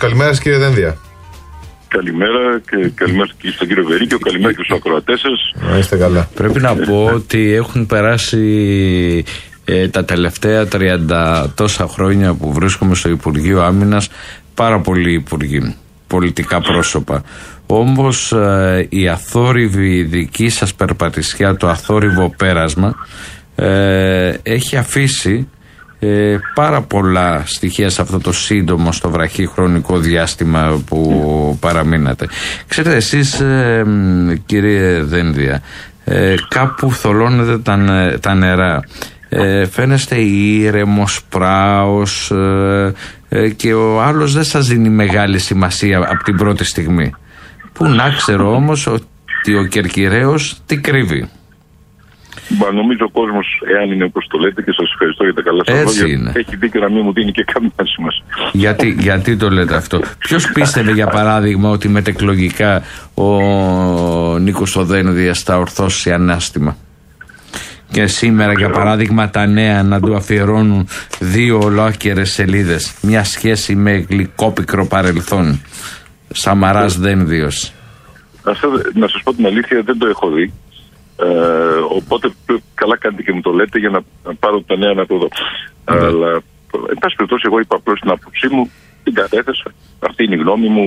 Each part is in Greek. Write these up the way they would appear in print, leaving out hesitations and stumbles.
Καλημέρα σας, κύριε Δένδια. Καλημέρα και καλημέρα και στον κύριο Βερίκιο, καλημέρα και στους ακροατές σας. Είστε καλά. Πρέπει να πω ότι έχουν περάσει τα τελευταία 30 τόσα χρόνια που βρίσκομαι στο Υπουργείο Άμυνας πάρα πολλοί υπουργοί, πολιτικά πρόσωπα. Όμως η αθόρυβη δική σας περπατησιά, το αθόρυβο πέρασμα έχει αφήσει πάρα πολλά στοιχεία σε αυτό το σύντομο, στο βραχύ χρονικό διάστημα που παραμείνατε. Ξέρετε εσείς, κύριε Δένδια, κάπου θολώνετε τα νερά. Φαίνεστε ήρεμος, πράος και ο άλλος δεν σας δίνει μεγάλη σημασία από την πρώτη στιγμή. Πού να ξέρω όμως ότι ο Κερκυραίος τι κρύβει. Νομίζω ο κόσμος, εάν είναι όπως το λέτε, και σας ευχαριστώ για τα καλά σας λόγια, έχει δίκιο να μην μου δίνει και καμία σημασία. Γιατί το λέτε αυτό? Ποιος πίστευε για παράδειγμα ότι μετεκλογικά ο Νίκος ο Δένδιας θα ορθώσει ανάστημα? Και σήμερα για παράδειγμα τα νέα να του αφιερώνουν 2 ολόκληρες σελίδες, μια σχέση με γλυκόπικρο παρελθόν. Σαμαράς Δένδιος. Αυτό, να σας πω την αλήθεια, δεν το έχω δει. Οπότε καλά κάνετε και μου το λέτε για να πάρω τα νέα να το δω. Αλλά εν πάση περιπτώσει, εγώ είπα απλώς την άποψή μου, την κατέθεσα. Αυτή είναι η γνώμη μου.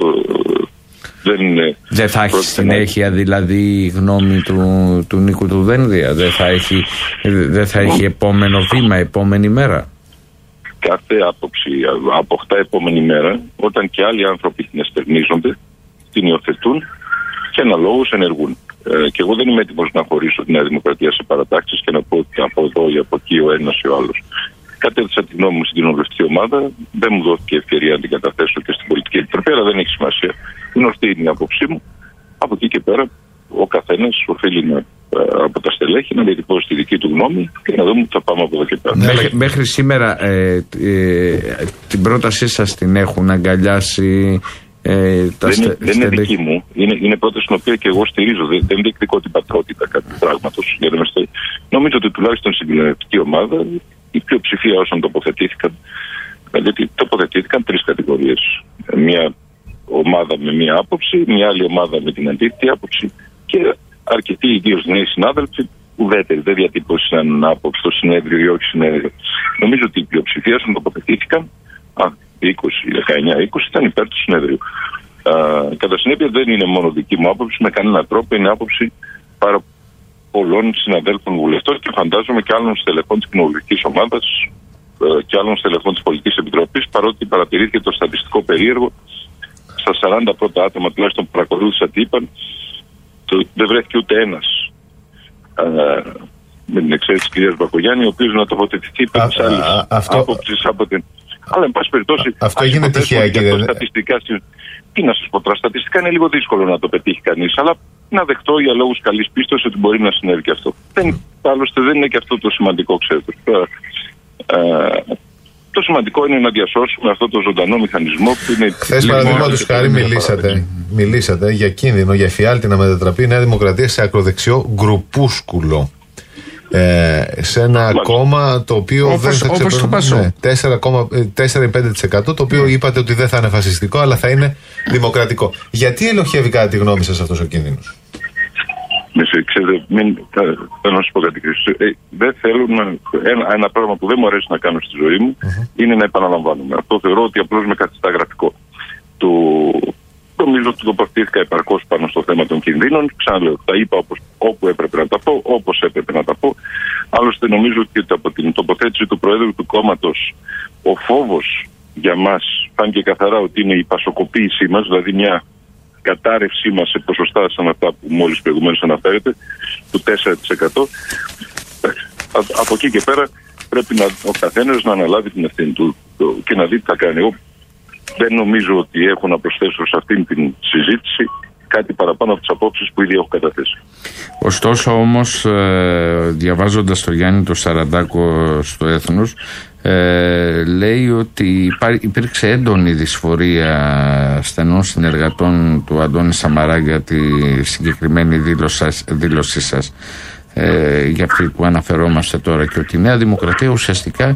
Δεν θα έχει συνέχεια δηλαδή η γνώμη του Νίκου του Δένδια? Δεν θα έχει επόμενο βήμα, επόμενη μέρα? Κάθε άποψη αποκτά επόμενη μέρα όταν και άλλοι άνθρωποι την εστερνίζονται, την υιοθετούν και αναλόγως ενεργούν. Και εγώ δεν είμαι έτοιμος να χωρίσω τη Νέα Δημοκρατία σε παρατάξεις και να πω ότι από εδώ ή από εκεί ο ένας ή ο άλλος. Κατέθεσα τη γνώμη μου στην κοινοβουλευτική ομάδα, δεν μου δόθηκε ευκαιρία να την καταθέσω και στην πολιτική επιτροπή, αλλά δεν έχει σημασία. Γνωστή είναι η άποψή μου. Από εκεί και πέρα, ο καθένας οφείλει από τα στελέχη να διατυπώσει τη δική του γνώμη και να δούμε ότι θα πάμε από εδώ και πέρα. Μέχρι σήμερα την πρότασή σας την έχουν αγκαλιάσει? Δεν είναι δική μου. Είναι πρόταση την οποία και εγώ στηρίζω. Δεν διεκδικώ την πατρότητα κάποιου πράγματος. Νομίζω ότι τουλάχιστον στην κοινοβουλευτική ομάδα η πλειοψηφία όσων τοποθετήθηκαν, γιατί τοποθετήθηκαν 3 κατηγορίες. Μια ομάδα με μία άποψη, μια άλλη ομάδα με την αντίθετη άποψη και αρκετοί, ιδίως νέοι συνάδελφοι, ουδέτεροι, δεν διατύπωσαν άποψη στο συνέδριο ή όχι συνέδριο. Νομίζω ότι η πλειοψηφία όσων τοποθετήθηκαν, 19-20, ήταν υπέρ του συνέδριου. Κατά συνέπεια, δεν είναι μόνο δική μου άποψη, με κανέναν τρόπο είναι άποψη πάρα πολλών συναδέλφων βουλευτών και φαντάζομαι και άλλων στελεχών της κοινοβουλευτικής ομάδας και άλλων στελεχών της πολιτικής επιτροπής, παρότι παρατηρήθηκε το στατιστικό περίεργο στα 40 πρώτα άτομα τουλάχιστον που παρακολούθησα τι είπαν, δεν βρέθηκε ούτε ένας, με την εξαίρεση της κυρίας Μπακογιάννη, ο οποίος να τοποθετηθεί υπέρ της άλλης άποψης από την. Αλλά εν πάση περιπτώσει, αυτό έγινε τυχαία, κύριε. Τι να σας πω τώρα, στατιστικά είναι λίγο δύσκολο να το πετύχει κανείς, αλλά να δεχτώ για λόγους καλής πίστης ότι μπορεί να συνέβη και αυτό. Άλλωστε δεν είναι και αυτό το σημαντικό, ξέρετε. Το σημαντικό είναι να διασώσουμε αυτό το ζωντανό μηχανισμό που είναι. Χθες, παραδείγματος χάρη, μιλήσατε για κίνδυνο, για εφιάλτη να μετατραπεί η Νέα Δημοκρατία σε ακροδεξιό γκρουπούσκουλο. Σε ένα κόμμα το οποίο δεν θα ξεπερνάει 4,5%, το οποίο είπατε ότι δεν θα είναι φασιστικό αλλά θα είναι δημοκρατικό. Γιατί ελοχεύει κατά τη γνώμη σας αυτός ο κίνδυνος? Ξέρετε, θέλω να σας πω κάτι. Δεν θέλω ένα πράγμα που δεν μου αρέσει να κάνω στη ζωή μου είναι να επαναλαμβάνουμε. Αυτό θεωρώ ότι απλώς με καθιστά γραφικό. Νομίζω ότι τοποθετήθηκα επαρκώς πάνω στο θέμα των κινδύνων. Ξαναλέω, τα είπα όπου έπρεπε να τα πω, όπως έπρεπε να τα πω. Άλλωστε, νομίζω ότι από την τοποθέτηση του Προέδρου του κόμματος, ο φόβος για μας φάνηκε καθαρά ότι είναι η πασοκοποίησή μας, δηλαδή μια κατάρρευσή μας σε ποσοστά σαν αυτά που μόλις προηγουμένως αναφέρεται, του 4%. Από εκεί και πέρα πρέπει ο καθένας να αναλάβει την ευθύνη του και να δει τι θα κάνει. Εγώ δεν νομίζω ότι έχω να προσθέσω σε αυτήν την συζήτηση κάτι παραπάνω από τις απόψεις που ήδη έχω καταθέσει. Ωστόσο όμως, διαβάζοντας το Γιάννη το Σαραντάκο στο Έθνος, λέει ότι υπήρξε έντονη δυσφορία στενών συνεργατών του Αντώνη Σαμαρά για τη συγκεκριμένη δήλωσή σας. για αυτή που αναφερόμαστε τώρα, και ότι η Νέα Δημοκρατία ουσιαστικά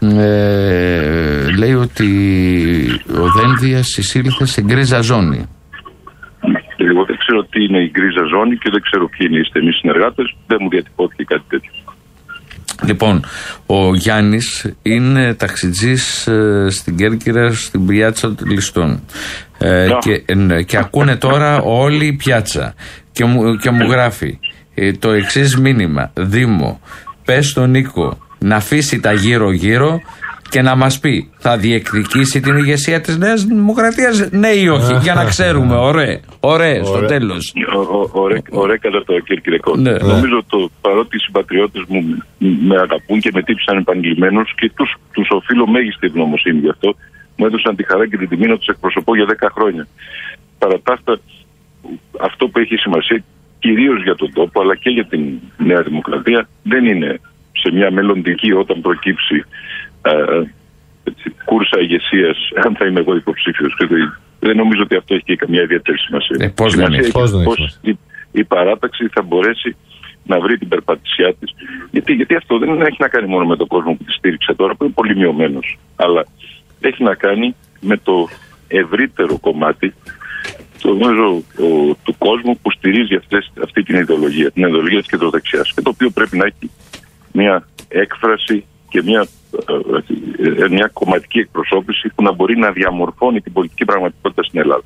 λέει ότι ο Δένδιας εισήλθε σε γκρίζα ζώνη. Εγώ δεν ξέρω τι είναι η γκρίζα ζώνη και δεν ξέρω ποιοι είναι οι στενοί συνεργάτες. Δεν μου διατυπώθηκε κάτι τέτοιο. Λοιπόν, ο Γιάννης είναι ταξιτζής στην Κέρκυρα, στην πιάτσα των Ληστών. Και ακούνε τώρα όλη η πιάτσα. Και μου γράφει το εξής μήνυμα: Δήμο, πες στον Νίκο να αφήσει τα γύρω-γύρω και να μας πει, θα διεκδικήσει την ηγεσία της Νέας Δημοκρατίας, ναι ή όχι, για να ξέρουμε. Ωραία, στο τέλος. Ωραία κατά το Κερκυριακό. Ναι. Νομίζω παρότι οι συμπατριώτες μου με αγαπούν και με τύψαν επαγγελμένους και τους οφείλω μέγιστη ευγνωμοσύνη γι' αυτό, μου έδωσαν τη χαρά και την τιμή να τους εκπροσωπώ για 10 χρόνια. Παρά τα αυτά, αυτό που έχει σημασία κυρίως για τον τόπο αλλά και για την Νέα Δημοκρατία δεν είναι σε μια μελλοντική, όταν προκύψει κούρσα ηγεσίας, αν θα είμαι εγώ υποψήφιος. Δεν νομίζω ότι αυτό έχει και καμιά ιδιαίτερη σημασία. Πώς η παράταξη θα μπορέσει να βρει την περπατησιά της. Γιατί αυτό δεν έχει να κάνει μόνο με τον κόσμο που τη στήριξε τώρα, που είναι πολύ μειωμένος, αλλά έχει να κάνει με το ευρύτερο κομμάτι του κόσμου που στηρίζει αυτή την ιδεολογία, την ιδεολογία της κεντροδεξιάς, και το οποίο πρέπει να έχει μια έκφραση και μια κομματική εκπροσώπηση που να μπορεί να διαμορφώνει την πολιτική πραγματικότητα στην Ελλάδα.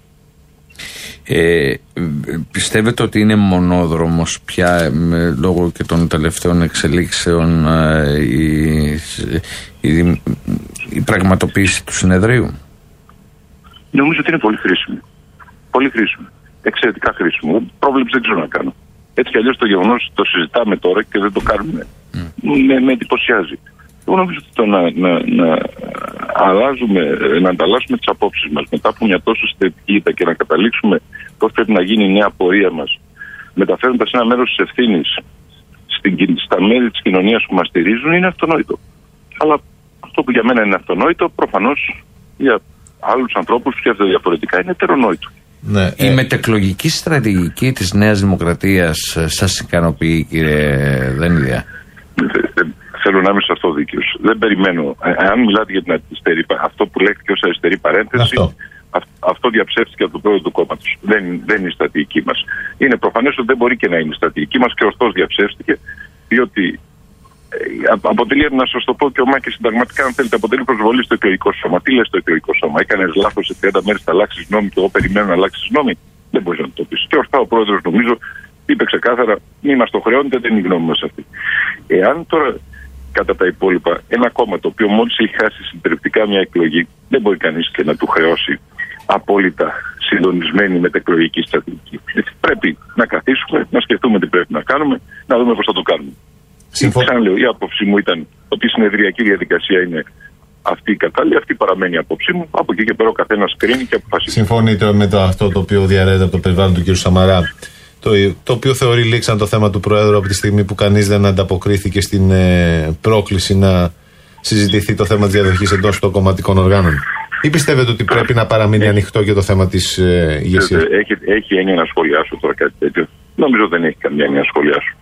Πιστεύετε ότι είναι μονόδρομος πια, λόγω και των τελευταίων εξελίξεων, η πραγματοποίηση του συνεδρίου? Νομίζω ότι είναι πολύ χρήσιμο. Πολύ χρήσιμο. Εξαιρετικά χρήσιμο. Πρόβλεψη δεν ξέρω να κάνω. Έτσι κι αλλιώς το γεγονός το συζητάμε τώρα και δεν το κάνουμε με εντυπωσιάζει. Εγώ νομίζω ότι το να ανταλλάσσουμε τις απόψεις μας μετά από μια τόσο συντηρητική ήττα και να καταλήξουμε πώς πρέπει να γίνει η νέα πορεία μας, μεταφέροντας ένα μέρος της ευθύνης στα μέλη της κοινωνίας που μας στηρίζουν, είναι αυτονόητο. Αλλά αυτό που για μένα είναι αυτονόητο, προφανώς για άλλους ανθρώπους σκέφτονται διαφορετικά, είναι ετερονόητο. Ναι, η μετεκλογική στρατηγική της Νέας Δημοκρατίας σας ικανοποιεί, κύριε Δένδια? Θέλω να είμαι σε αυτό δίκαιος. Δεν περιμένω. Αν μιλάτε για την αριστερή, αυτό που λέγεται ως αριστερή παρένθεση, αυτό διαψεύστηκε από το πρόεδρο του κόμματος. Δεν είναι η στρατηγική μας. Είναι προφανές ότι δεν μπορεί και να είναι η στρατηγική μας και ωστόσο διαψεύστηκε, διότι αποτελεί, να σας το πω και ο Μάκης συνταγματικά, αν θέλετε, αποτελεί προσβολή στο εκλογικό σώμα. Τι λέει στο εκλογικό σώμα? Έκανες λάθος σε 30 μέρες, θα αλλάξεις νόμοι και εγώ περιμένω να αλλάξεις νόμοι? Δεν μπορείς να το πεις. Και ορθά ο πρόεδρος, νομίζω, είπε ξεκάθαρα: μη μας το χρεώνετε, δεν είναι η γνώμη μας αυτή. Εάν τώρα κατά τα υπόλοιπα ένα κόμμα το οποίο μόλις έχει χάσει συντριπτικά μια εκλογή, δεν μπορεί κανείς και να του χρεώσει απόλυτα συντονισμένη μετεκλογική στρατηγική. Πρέπει να καθίσουμε, να σκεφτούμε τι πρέπει να κάνουμε, να δούμε πώς θα το κάνουμε. Ξαναλέω, η άποψή μου ήταν ότι η συνεδριακή διαδικασία είναι αυτή η κατάλληλη, αυτή παραμένει η άποψή μου. Από εκεί και πέρα ο καθένας κρίνει και αποφασίζει. Συμφωνείτε με αυτό το οποίο διαρρέεται από το περιβάλλον του κ. Σαμαρά, το οποίο θεωρεί λήξαν το θέμα του Προέδρου από τη στιγμή που κανείς δεν ανταποκρίθηκε στην πρόκληση να συζητηθεί το θέμα της διαδοχής εντός των κομματικών οργάνων? Ή πιστεύετε ότι πρέπει να παραμείνει ανοιχτό και το θέμα της ηγεσίας? Έχει έννοια να σχολιάσω τώρα κάτι τέτοιο? Νομίζω δεν έχει καμία έννοια να σχολιάσω.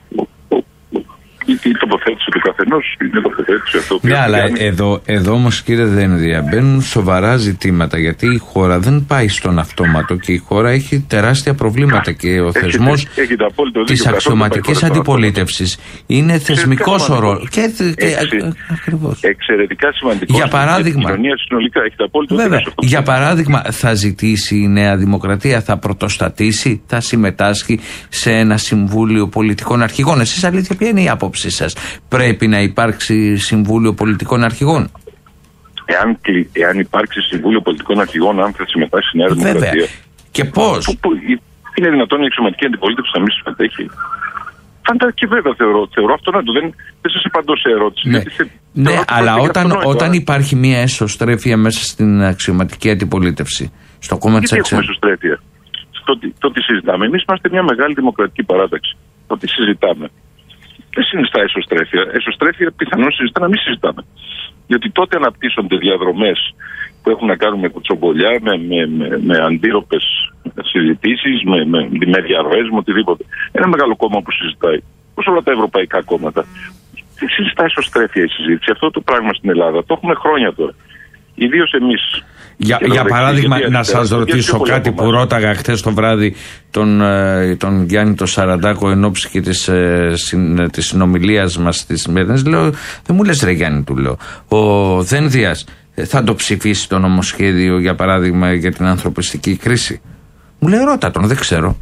Η τοποθέτηση του καθενός είναι τοποθέτηση αυτό που. Ναι, αλλά εδώ όμως, κύριε Δένδια, μπαίνουν σοβαρά ζητήματα, γιατί η χώρα δεν πάει στον αυτόματο και η χώρα έχει τεράστια προβλήματα και ο θεσμός της αξιωματικής αντιπολίτευσης είναι θεσμικός ο ρόλος. Ακριβώς. Εξαιρετικά σημαντικός. Για παράδειγμα, για παράδειγμα, θα ζητήσει η Νέα Δημοκρατία, θα πρωτοστατήσει, θα συμμετάσχει σε ένα συμβούλιο πολιτικών αρχηγών? Εσείς αλήθεια, ποια είναι η άποψη σας? Πρέπει να υπάρξει Συμβούλιο Πολιτικών Αρχηγών? Εάν υπάρξει Συμβούλιο Πολιτικών Αρχηγών, αν θα συμμετάσχει η Νέα Δημοκρατία. Βέβαια. Και πώς? Είναι δυνατόν η αξιωματική αντιπολίτευση να μην συμμετέχει? Και βέβαια θεωρώ αυτονόητο. Δεν σας απαντώ σε ερώτηση. Ναι, αλλά όταν υπάρχει μια εσωστρέφεια μέσα στην αξιωματική αντιπολίτευση, στο κόμμα της αξιωματικής. Έχουμε εσωστρέφεια. Το τι συζητάμε. Εμείς είμαστε μια μεγάλη δημοκρατική παράταξη. Το τι συζητάμε δεν συνιστά εσωστρέφεια. Εσωστρέφεια πιθανώς συνιστά να μην συζητάμε. Γιατί τότε αναπτύσσονται διαδρομές που έχουν να κάνουν με κουτσομπολιά, με αντίρροπες συζητήσεις, με διαρροές, με οτιδήποτε. Ένα μεγάλο κόμμα που συζητάει, όπως όλα τα ευρωπαϊκά κόμματα. Δεν συζητάει ισοστρέφεια η συζήτηση. Αυτό το πράγμα στην Ελλάδα το έχουμε χρόνια τώρα. Ιδίως εμείς. Για παράδειγμα, να σας ρωτήσω κάτι που ρώταγα χθες το βράδυ τον Γιάννη το Σαραντάκο εν ώψη και της συνομιλίας μας στις μέρες. Λέω, δεν μου λες ρε Γιάννη, του λέω, ο Δένδιας θα το ψηφίσει το νομοσχέδιο, για παράδειγμα, για την ανθρωπιστική κρίση? Μου λέει, ρώτα τον, δεν ξέρω.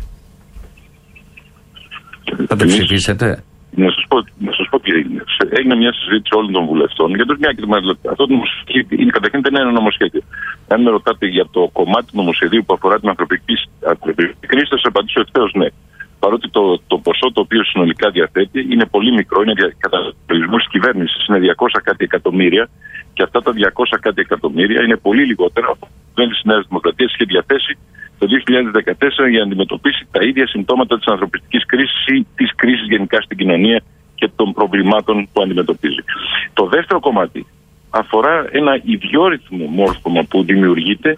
Θα το ψηφίσετε? Να σας πω τι έγινε. Έγινε μια συζήτηση όλων των βουλευτών. Γιατί αυτό το νομοσχέδιο είναι καταρχήν δεν είναι ένα νομοσχέδιο. Αν με ρωτάτε για το κομμάτι του νομοσχεδίου που αφορά την ανθρωπιστική κρίση, θα σας απαντήσω ευθέως ναι. Παρότι το ποσό το οποίο συνολικά διαθέτει είναι πολύ μικρό, είναι κατά περιορισμού της κυβέρνησης, είναι 200 κάτι εκατομμύρια, και αυτά τα 200 κάτι εκατομμύρια είναι πολύ λιγότερα από το κυβέρνηση της Νέας Δημοκρατίας είχε διαθέσει το 2014 για να αντιμετωπίσει τα ίδια συμπτώματα της ανθρωπιστικής κρίσης ή της κρίσης γενικά στην κοινωνία και των προβλημάτων που αντιμετωπίζει. Το δεύτερο κομμάτι αφορά ένα ιδιόρυθμο μόρφωμα που δημιουργείται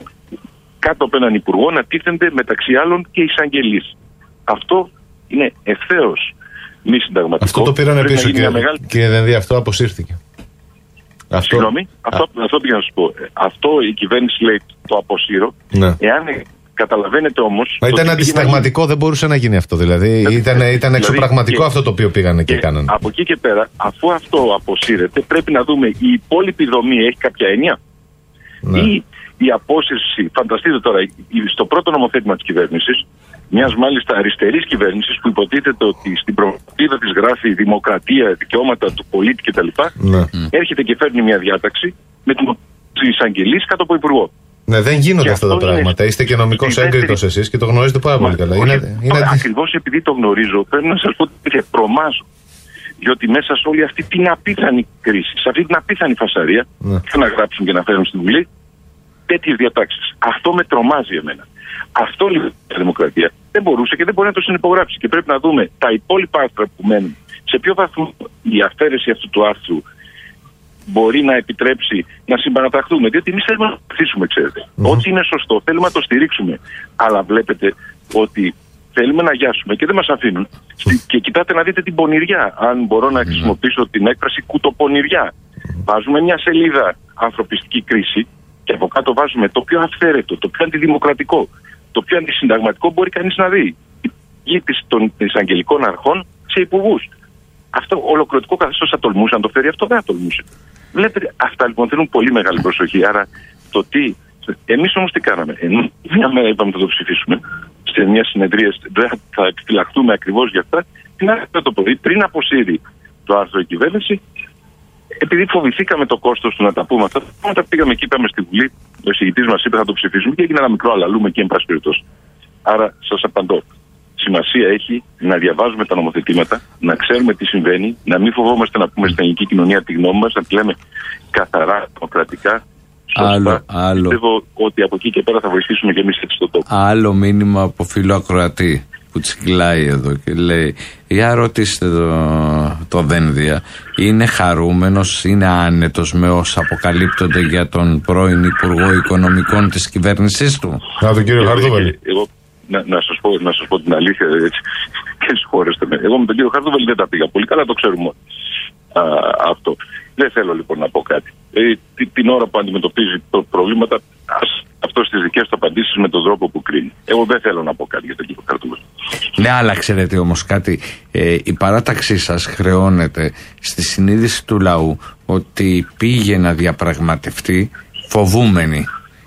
κάτω από έναν υπουργό να τίθενται μεταξύ άλλων και εισαγγελείς. Αυτό είναι ευθέως μη συνταγματικό. Αυτό το πήρανε πίσω, κύριε Δενδία, αυτό αποσύρθηκε. Συγγνώμη, αυτό πήγα να σας πω. Αυτό η κυβέρνηση λέει το αποσύρω. Ναι. Εάν καταλαβαίνετε όμως. Μα ήταν αντισυνταγματικό, δεν μπορούσε να γίνει αυτό. Δηλαδή ήταν εξωπραγματικό αυτό το οποίο πήγανε και κάνανε. Από εκεί και πέρα, αφού αυτό αποσύρεται, πρέπει να δούμε η υπόλοιπη δομή έχει κάποια έννοια. Ναι. Ή η απόσυρση, φανταστείτε τώρα, στο πρώτο νομοθέτημα της κυβέρνησης, μιας μάλιστα αριστερής κυβέρνησης που υποτίθεται ότι στην πρωτοβουλία της γράφει δημοκρατία, δικαιώματα του πολίτη κτλ. Ναι. Έρχεται και φέρνει μια διάταξη με την εισαγγελής κάτω από υπουργό. Ναι, δεν γίνονται αυτά τα πράγματα. Είστε και νομικός έγκριτος εσείς και το γνωρίζετε πάρα πολύ καλά. Ακριβώς επειδή το γνωρίζω, πρέπει να σας πω ότι τρομάζω. Διότι μέσα σε όλη αυτή την απίθανη κρίση, σε αυτή την απίθανη φασαρία, να γράψουν και να φέρουν στη Βουλή τέτοιες διατάξεις. Αυτό με τρομάζει εμένα. Αυτό λοιπόν η δημοκρατία δεν μπορούσε και δεν μπορεί να το συνυπογράψει. Και πρέπει να δούμε τα υπόλοιπα άρθρα που μένουν. Σε ποιο βαθμό η αφαίρεση αυτού του άρθρου μπορεί να επιτρέψει να συμπαραταχθούμε. Διότι εμείς θέλουμε να βοηθήσουμε, ξέρετε. Ό,τι είναι σωστό θέλουμε να το στηρίξουμε. Αλλά βλέπετε ότι θέλουμε να γιάσουμε και δεν μας αφήνουν. Και κοιτάτε να δείτε την πονηριά. Αν μπορώ να χρησιμοποιήσω την έκφραση κουτοπονηριά. Βάζουμε μια σελίδα ανθρωπιστική κρίση. Και από κάτω βάζουμε το πιο αυθαίρετο, το πιο αντιδημοκρατικό, το πιο αντισυνταγματικό μπορεί κανείς να δει. Η πηγή των εισαγγελικών αρχών σε υπουργούς. Αυτό ολοκληρωτικό καθεστώς θα τολμούσε να το φέρει, αυτό δεν θα τολμούσε. Βλέπετε, αυτά λοιπόν θέλουν πολύ μεγάλη προσοχή. Άρα το τι. Εμείς όμως τι κάναμε. Ενώ μια μέρα είπαμε θα το ψηφίσουμε, σε μια συνεδρία θα επιφυλαχτούμε ακριβώς για αυτά. Την άλλη το πρωί, πριν αποσύρει το άρθρο η κυβέρνηση, επειδή φοβηθήκαμε το κόστος του να τα πούμε αυτά, όταν πήγαμε και είπαμε στη Βουλή, ο εισηγητής μας είπε θα το ψηφίσουμε και έγινε ένα μικρό αλαλούμε και εν πάση περιπτώσει. Άρα σας απαντώ. Σημασία έχει να διαβάζουμε τα νομοθετήματα, να ξέρουμε τι συμβαίνει, να μην φοβόμαστε να πούμε στην ελληνική κοινωνία τη γνώμη μας, να τη λέμε καθαρά, δημοκρατικά, σωστά. Πιστεύω ότι από εκεί και πέρα θα βοηθήσουμε και εμείς έτσι στον τόπο. Άλλο μήνυμα από φίλο ακροατή που τσιγκλάει εδώ και λέει: για ρωτήστε το Δένδια, είναι χαρούμενος, είναι άνετος με όσα αποκαλύπτονται για τον πρώην Υπουργό Οικονομικών της κυβέρνησής του? Τον κύριο Χαρδούβελη. Εγώ να σας πω την αλήθεια, έτσι, και συγχωρέστε με. Εγώ με τον κύριο Χαρδούβελη δεν τα πήγα πολύ καλά, το ξέρουμε αυτό. Δεν θέλω λοιπόν να πω κάτι. Την ώρα που αντιμετωπίζει προβλήματα, αυτό στις δικές του απαντήσεις με τον τρόπο που κρίνει. Εγώ δεν θέλω να πω κάτι για τον κύριο Χαρδούβελη. Ναι, αλλά ξέρετε όμως κάτι. Η παράταξή σας χρεώνεται στη συνείδηση του λαού ότι πήγε να διαπραγματευτεί φοβούμενη,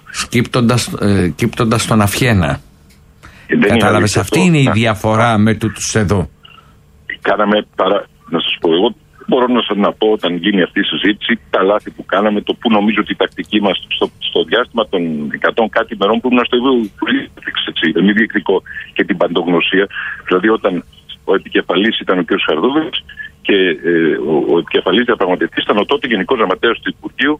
κύπτοντας τον Αυχένα. Κατάλαβες, αυτή είναι η διαφορά με τους εδώ. Κάναμε να σας πω, εγώ μπορώ να πω όταν γίνει αυτή η συζήτηση τα λάθη που κάναμε, το που νομίζω ότι η τακτική μας στο διάστημα των 100 κάτι ημερών που ήμουν στο ίδιο μη διεκδικό και την παντογνωσία. Δηλαδή όταν ο επικεφαλής ήταν ο κ. Χαρδούβελης και ο επικεφαλής διαπραγματευτής ήταν ο τότε Γενικός Γραμματέας του Υπουργείου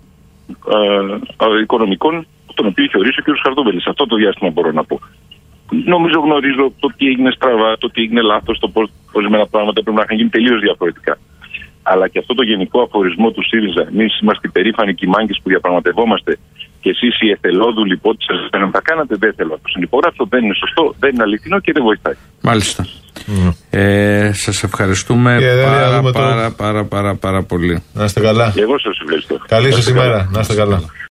Οικονομικών, τον οποίο είχε ορίσει ο κ. Χαρδούβελης. Αυτό το διάστημα μπορώ να πω. Νομίζω γνωρίζω το τι έγινε στραβά, το τι έγινε λάθος, το πώς ορισμένα πράγματα πρέπει να είχαν γίνει τελείως διαφορετικά. Αλλά και αυτό το γενικό αφορισμό του ΣΥΡΙΖΑ, εμείς είμαστε υπερήφανοι και οι μάγκες που διαπραγματευόμαστε και εσείς οι εθελόδουλοι πότε σας φαίνουν τα κάνατε, δεν θέλω να το συνυπογράψω, δεν είναι σωστό, δεν είναι αληθινό και δεν βοηθάει. Μάλιστα. Σας ευχαριστούμε πάρα πολύ. Να είστε καλά. Εγώ σας ευχαριστώ. Καλή σας ημέρα. Να είστε καλά.